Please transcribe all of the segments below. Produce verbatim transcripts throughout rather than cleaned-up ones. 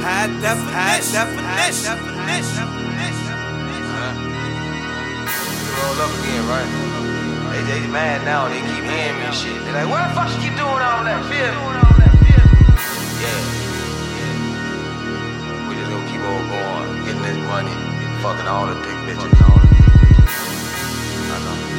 High definition. High definition. Roll up again, right? They, they mad now, they keep hearing me shit. They like, why the fuck you keep doing all that? Feel me? Yeah. We just gonna keep on going, getting this money, fucking all the dick bitches, all the dick bitches. I know.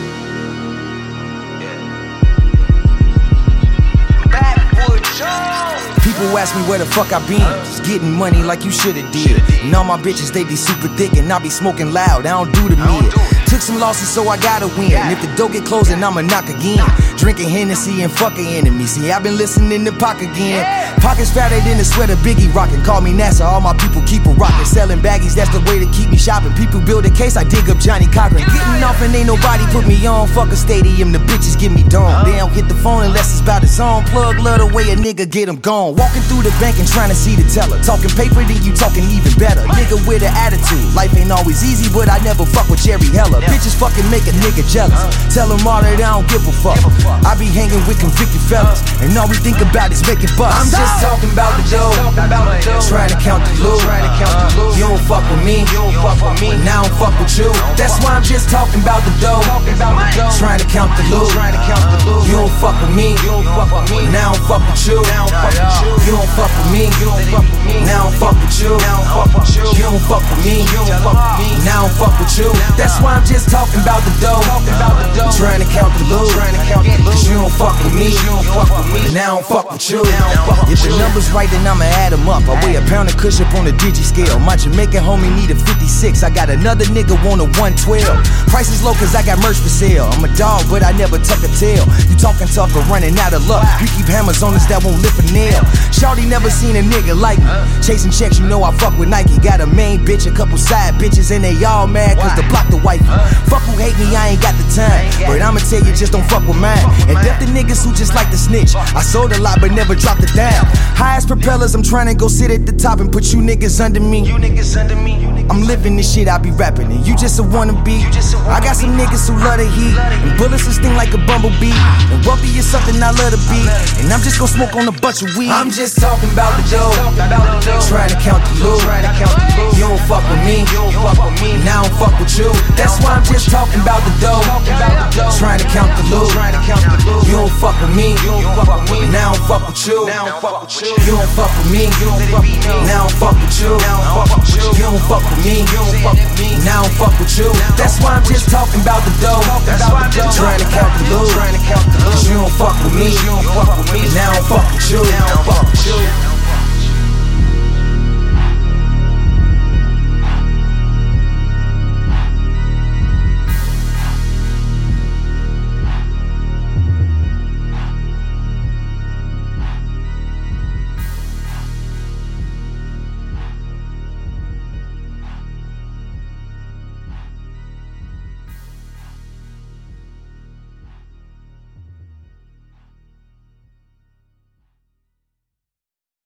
Yeah. Backwood Jones. People ask me where the fuck I been, just getting money like you shoulda did. And all my bitches, they be super thick and I be smoking loud, I don't do the mid. Took some losses so I gotta win, and if the door get closed then I'ma knock again. Drinking Hennessy and fucking enemies, see I been listening to Pac again. Pockets fatter than the sweater Biggie rockin', call me NASA, all my people keep a rockin'. Selling baggies, that's the way to keep me shopping. People build a case, I dig up Johnny Cochran. Getting off and ain't nobody put me on, fuck a stadium, the bitches get me done. They don't hit the phone unless it's about his own plug, love the way a nigga get him gone. Walking through the bank and trying to see the teller, talking paper then you talking even better. Nigga with an attitude, life ain't always easy but I never fuck with Jerry Heller. Bitches fucking make a nigga jealous, tell them all that I don't give a fuck. I be hanging with convicted fellas, and all we think about is making bucks. I'm just talking about the dough, trying to count the loot. You don't fuck with me, now I don't fuck with you. That's why I'm just talking about the dough, trying to count the loot. You don't fuck with me, now I don't fuck with you. You don't fuck with me, now I don't fuck with you. You don't fuck with me, now I don't fuck with you. That's why I'm just talking about the dough, trying to count the loot. Cause you don't fuck with me, now I don't fuck with you. If the numbers right, then I'ma add them up. I weigh a pound of kush up on the digi scale. My Jamaican homie need a fifty-six. I got another nigga want a one twelve. Price is low cause I got merch for sale. I'm a dog, but I never tuck a tail. You talking tough but running out of luck. We keep hammers on us that won't lift a nail. Shawty never seen a nigga like me. Chasing checks, you know I fuck with Nike. Got a main bitch, a couple side bitches, and they all mad cause the block the wife. Fuck who hate me, I ain't got the time. But I'ma tell you, just don't fuck with mine. And death the niggas who just like to snitch. I sold a lot but never dropped it down. Highest propellers, I'm trying to go sit at the top and put you niggas under me. You niggas under me. I'm living this shit, I be rapping and you just a wannabe. I got some niggas who love the heat, and bullets that sting like a bumblebee. And wealthy is something I love to be, and I'm just gonna smoke on a bunch of weed. I'm just talking about the dough, trying to count the loot. You don't fuck with me, now I don't fuck with you. That's why I'm just talking about the dough, trying to count the loot. You don't fuck with me, now I don't fuck with you. You don't fuck with me, now I don't fuck with you. You don't fuck with me, now I don't fuck with you. That's why I'm just talking about the dough, trying to count the loot. Cause you don't fuck with me, now I don't fuck with you.